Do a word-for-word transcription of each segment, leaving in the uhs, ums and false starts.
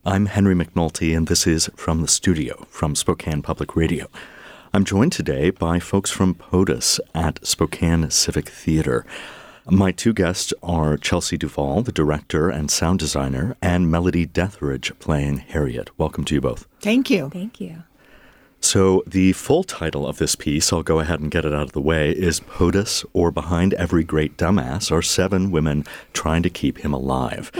I'm Henry McNulty, and this is From the Studio from Spokane Public Radio. I'm joined today by folks from POTUS at Spokane Civic Theater. My two guests are Chelsea Duvall, the director and sound designer, and Melody Deathridge playing Harriet. Welcome to you both. Thank you. Thank you. So the full title of this piece, I'll go ahead and get it out of the way, is POTUS, or Behind Every Great Dumbass, are seven women trying to keep him alive.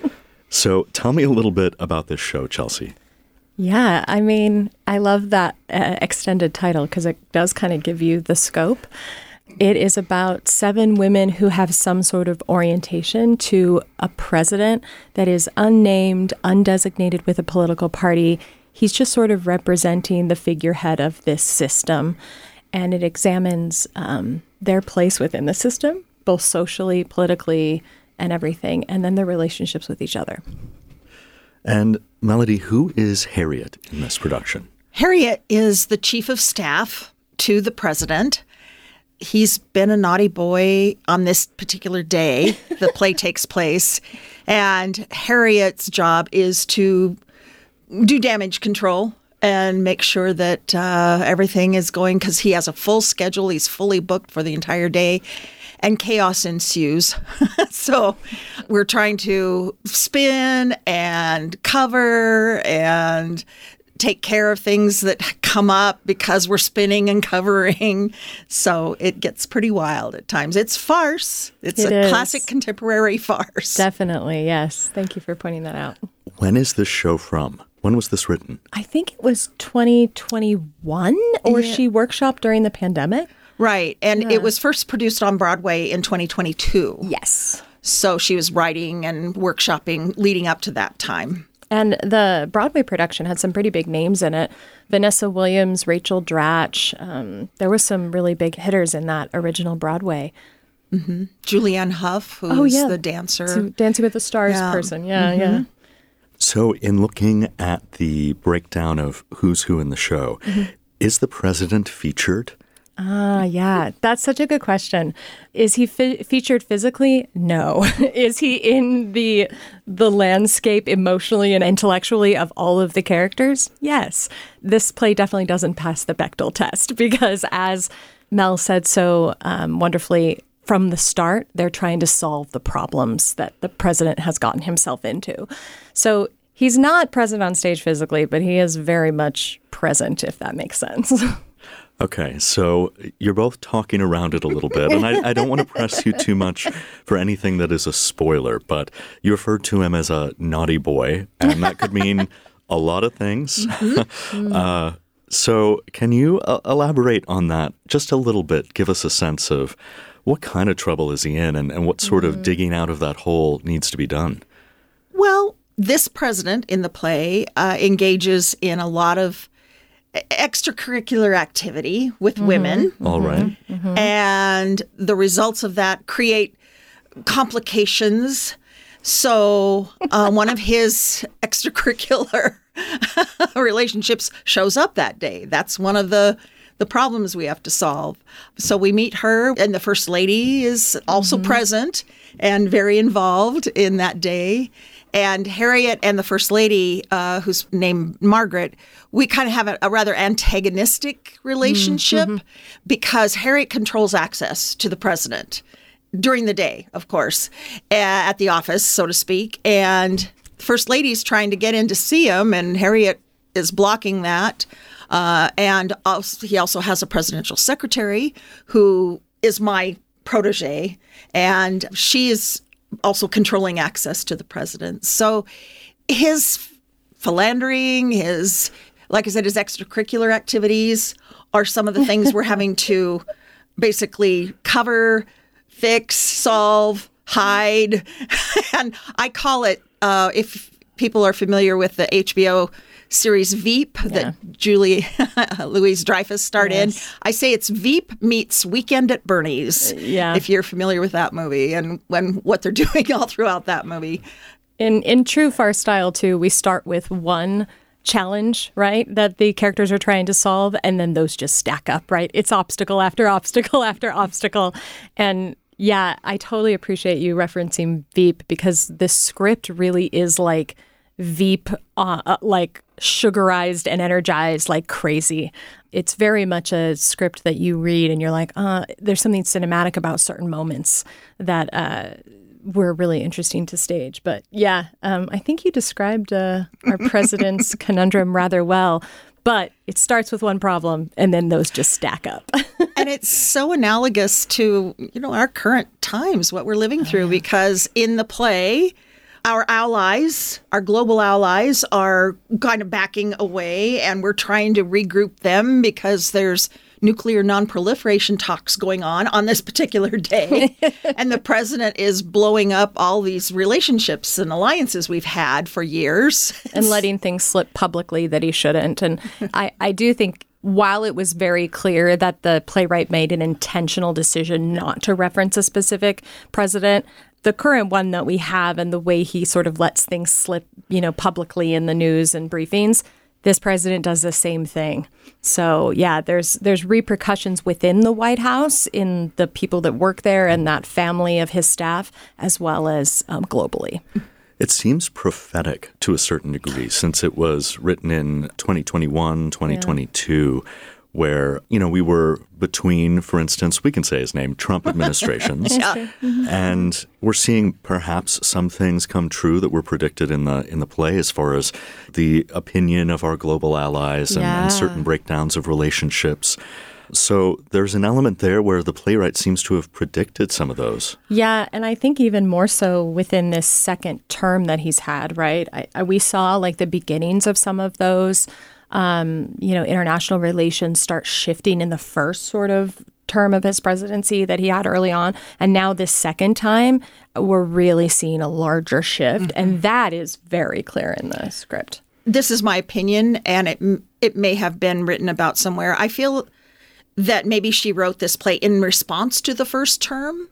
So tell me a little bit about this show, Chelsea. Yeah, I mean, I love that uh, extended title because it does kind of give you the scope. It is about seven women who have some sort of orientation to a president that is unnamed, undesignated with a political party. He's just sort of representing the figurehead of this system, and it examines um, their place within the system, both socially, politically, and everything, and then their relationships with each other. And Melody, who is Harriet in this production? Harriet is the chief of staff to the president. He's been a naughty boy on this particular day. The play takes place, and Harriet's job is to do damage control and make sure that uh, everything is going, because he has a full schedule. He's fully booked for the entire day, and chaos ensues. So we're trying to spin and cover and take care of things that come up because we're spinning and covering. So it gets pretty wild at times. It's farce. It's It a is. classic contemporary farce. Definitely, yes. Thank you for pointing that out. When is this show from? When was this written? I think it was twenty twenty-one, or Yeah. she workshopped during the pandemic. Right. And Yeah. it was first produced on Broadway in twenty twenty-two. Yes. So she was writing and workshopping leading up to that time. And the Broadway production had some pretty big names in it. Vanessa Williams, Rachel Dratch. Um, there was some really big hitters in that original Broadway. Mm-hmm. Julianne Hough, who's Oh, yeah. the dancer. So Dancing with the Stars Yeah. person. Yeah, Mhm. yeah. So in looking at the breakdown of who's who in the show, Mm-hmm. is the president featured? Ah, yeah. That's such a good question. Is he fe- featured physically? No. Is he in the the landscape emotionally and intellectually of all of the characters? Yes. This play definitely doesn't pass the Bechdel test because, as Mel said so um, wonderfully, from the start, they're trying to solve the problems that the president has gotten himself into. So he's not present on stage physically, but he is very much present, if that makes sense. Okay, so you're both talking around it a little bit, and I, I don't want to press you too much for anything that is a spoiler, but you referred to him as a naughty boy, and that could mean a lot of things. Mm-hmm. uh, so can you uh, elaborate on that just a little bit? Give us a sense of what kind of trouble is he in, and, and what sort of digging out of that hole needs to be done? Well, this president in the play uh, engages in a lot of extracurricular activity with Mm-hmm. women. All right. And the results of that create complications. So uh, one of his extracurricular relationships shows up that day. That's one of the the problems we have to solve. So we meet her, and the First Lady is also Mm-hmm. present and very involved in that day. And Harriet and the First Lady, uh, who's named Margaret, we kind of have a, a rather antagonistic relationship because Harriet controls access to the president during the day, of course, uh, at the office, so to speak. And First Lady's trying to get in to see him, and Harriet is blocking that. Uh, and also, he also has a presidential secretary who is my protege, and she is also controlling access to the president. So his philandering, his, like I said, his extracurricular activities are some of the things we're having to basically cover, fix, solve, hide. And I call it, uh, if people are familiar with the H B O series Veep Yeah. that Julie Louis-Dreyfus starred Yes. in, I say it's Veep meets Weekend at Bernie's. Yeah. If you're familiar with that movie and when what they're doing all throughout that movie. In in true farce style, too, we start with one challenge, right, that the characters are trying to solve, and then those just stack up, right? It's obstacle after obstacle after obstacle. And yeah, I totally appreciate you referencing Veep because this script really is like Veep, uh, like sugarized and energized like crazy. It's very much a script that you read and you're like, uh, there's something cinematic about certain moments that uh, were really interesting to stage. But yeah, um, I think you described uh, our president's conundrum rather well. But it starts with one problem, and then those just stack up. And it's so analogous to, you know, our current times, what we're living through, because in the play, our allies, our global allies, are kind of backing away, and we're trying to regroup them because there's nuclear nonproliferation talks going on on this particular day. And the president is blowing up all these relationships and alliances we've had for years. And letting things slip publicly that he shouldn't. And I, I do think while it was very clear that the playwright made an intentional decision not to reference a specific president, the current one that we have and the way he sort of lets things slip, you know, publicly in the news and briefings, this president does the same thing. So, yeah, there's there's repercussions within the White House in the people that work there and that family of his staff, as well as um, globally. It seems prophetic to a certain degree, since it was written in twenty twenty-one, twenty twenty-two, yeah. where, you know, we were between, for instance, we can say his name, Trump administrations. Yeah. Mm-hmm. And we're seeing perhaps some things come true that were predicted in the in the play as far as the opinion of our global allies and, yeah. and certain breakdowns of relationships. So there's an element there where the playwright seems to have predicted some of those. Yeah, and I think even more so within this second term that he's had, right? I, I, we saw like the beginnings of some of those, um, you know, international relations start shifting in the first sort of term of his presidency that he had early on. And now this second time, we're really seeing a larger shift. Mm-hmm. And that is very clear in the script. This is my opinion, and it it may have been written about somewhere. I feel that maybe she wrote this play in response to the first term,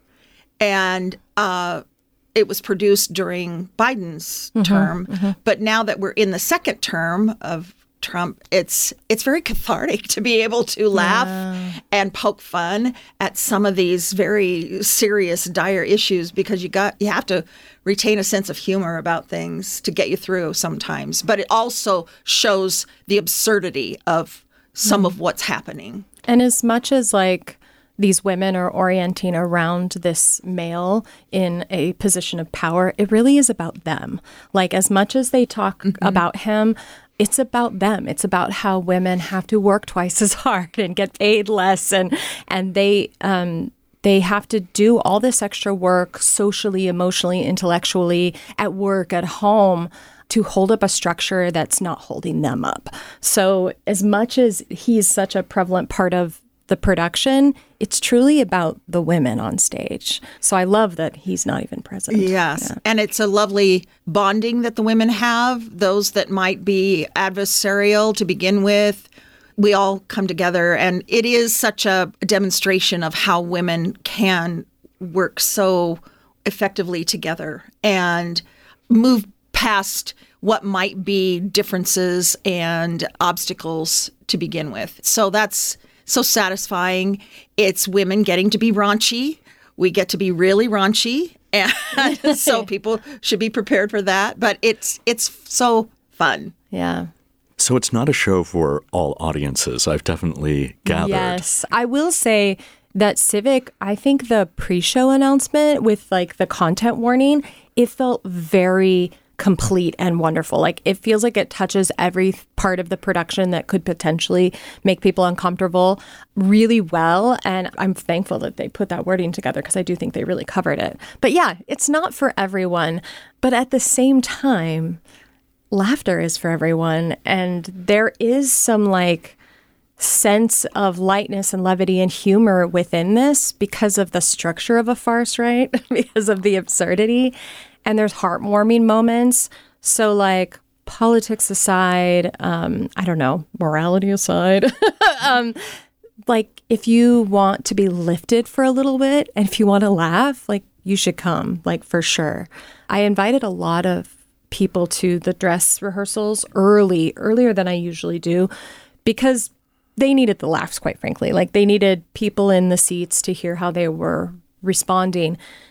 and uh, it was produced during Biden's mm-hmm, term. Mm-hmm. But now that we're in the second term of Trump, it's it's very cathartic to be able to laugh yeah. and poke fun at some of these very serious, dire issues, because you got you have to retain a sense of humor about things to get you through sometimes. But it also shows the absurdity of some mm. of what's happening. And as much as like these women are orienting around this male in a position of power, it really is about them. Like as much as they talk mm-hmm. about him, it's about them. It's about how women have to work twice as hard and get paid less, and and they um, they have to do all this extra work socially, emotionally, intellectually, at work, at home, to hold up a structure that's not holding them up. So as much as he's such a prevalent part of the production, it's truly about the women on stage. So I love that he's not even present. Yes. Yeah. And it's a lovely bonding that the women have, those that might be adversarial to begin with. We all come together, and it is such a demonstration of how women can work so effectively together and move past what might be differences and obstacles to begin with. So that's so satisfying. It's women getting to be raunchy. We get to be really raunchy. And so people should be prepared for that. But it's it's so fun. Yeah. So it's not a show for all audiences, I've definitely gathered. Yes. I will say that Civic, I think the pre-show announcement with like the content warning, it felt very complete and wonderful. Like it feels like it touches every part of the production that could potentially make people uncomfortable really well. And I'm thankful that they put that wording together because I do think they really covered it. But yeah, it's not for everyone. But at the same time, laughter is for everyone. And there is some like sense of lightness and levity and humor within this because of the structure of a farce, right? Because of the absurdity. And there's heartwarming moments. So like politics aside, um, I don't know, morality aside, um, like if you want to be lifted for a little bit and if you want to laugh, like you should come, like for sure. I invited a lot of people to the dress rehearsals early, earlier than I usually do, because they needed the laughs, quite frankly. Like they needed people in the seats to hear how they were responding.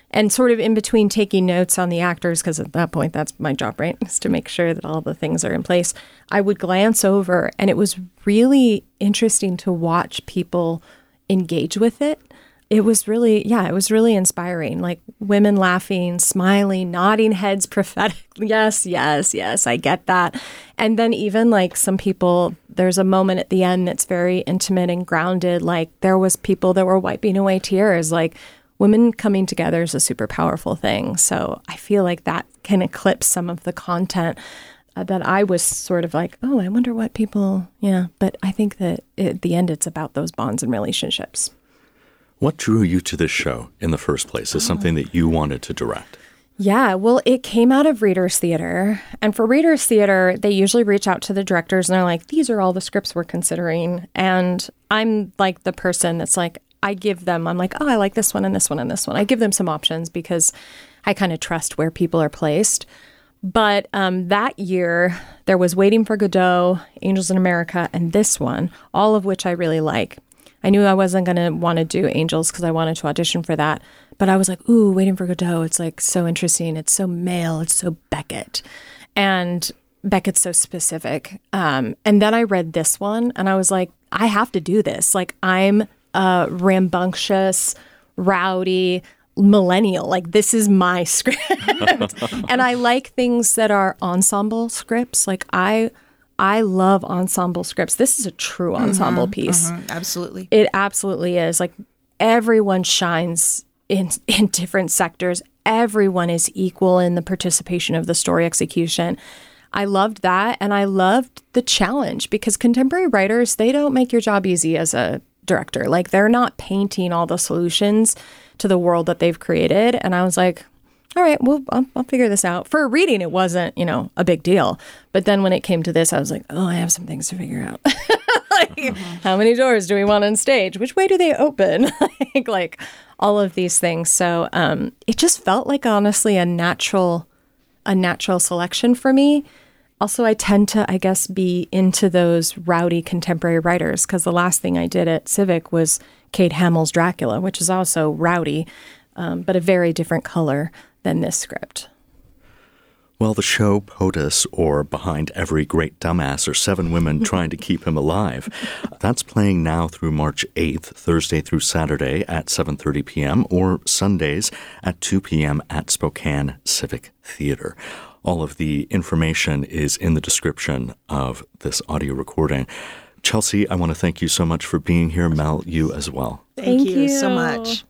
And sort of in between taking notes on the actors, because at that point, that's my job, right? Is to make sure that all the things are in place. I would glance over, and it was really interesting to watch people engage with it. It was really, yeah, it was really inspiring. Like women laughing, smiling, nodding heads prophetic. Yes, yes, yes, I get that. And then even like some people, there's a moment at the end that's very intimate and grounded. Like there was people that were wiping away tears. Like women coming together is a super powerful thing. So I feel like that can eclipse some of the content uh, that I was sort of like, oh, I wonder what people, yeah. But I think that at the end, it's about those bonds and relationships. What drew you to this show in the first place? Is something that you wanted to direct? Yeah, well, it came out of Readers Theater. And for Readers Theater, they usually reach out to the directors and they're like, these are all the scripts we're considering. And I'm like the person that's like, I give them, I'm like, oh, I like this one and this one and this one. I give them some options because I kind of trust where people are placed. But um, that year, there was Waiting for Godot, Angels in America, and this one, all of which I really like. I knew I wasn't going to want to do Angels because I wanted to audition for that. But I was like, ooh, Waiting for Godot. It's like so interesting. It's so male. It's so Beckett. And Beckett's so specific. Um, and then I read this one and I was like, I have to do this. Like I'm a rambunctious, rowdy millennial. Like this is my script. And I like things that are ensemble scripts. Like I... I love ensemble scripts. This is a true ensemble mm-hmm, piece. Mm-hmm, absolutely. It absolutely is. Like everyone shines in in different sectors. Everyone is equal in the participation of the story execution. I loved that. And I loved the challenge because contemporary writers, they don't make your job easy as a director. Like they're not painting all the solutions to the world that they've created. And I was like, all right, well, I'll, I'll figure this out. For a reading, it wasn't, you know, a big deal. But then when it came to this, I was like, oh, I have some things to figure out. Like, mm-hmm. How many doors do we want on stage? Which way do they open? like, like all of these things. So um, it just felt like, honestly, a natural, a natural selection for me. Also, I tend to, I guess, be into those rowdy contemporary writers because the last thing I did at Civic was Kate Hamill's Dracula, which is also rowdy, um, but a very different color than this script. Well, the show POTUS, or Behind Every Great Dumbass, or Seven Women Trying to Keep Him Alive, that's playing now through March eighth, Thursday through Saturday at seven thirty p.m. or Sundays at two p.m. at Spokane Civic Theater. All of the information is in the description of this audio recording. Chelsea, I want to thank you so much for being here. Mel, you as well. Thank, thank you you so much.